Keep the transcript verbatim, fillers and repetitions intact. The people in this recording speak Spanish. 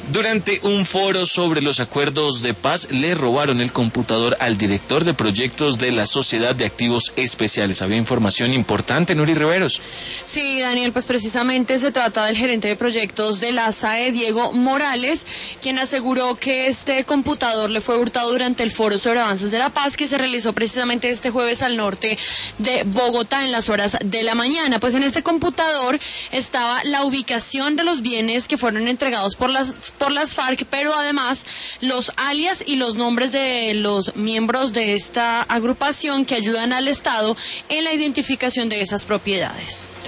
Durante un foro sobre los acuerdos de paz, le robaron el computador al director de proyectos de la Sociedad de Activos Especiales. Había información importante, Nuri Riveros. Sí, Daniel, pues precisamente se trata del gerente de proyectos de la S A E, Diego Morales, quien aseguró que este computador le fue hurtado durante el foro sobre avances de la paz que se realizó precisamente este jueves al norte de Bogotá en las horas de la mañana. Pues en este computador estaba la ubicación de los bienes que fueron entregados por las por las FARC, pero además los alias y los nombres de los miembros de esta agrupación que ayudan al Estado en la identificación de esas propiedades.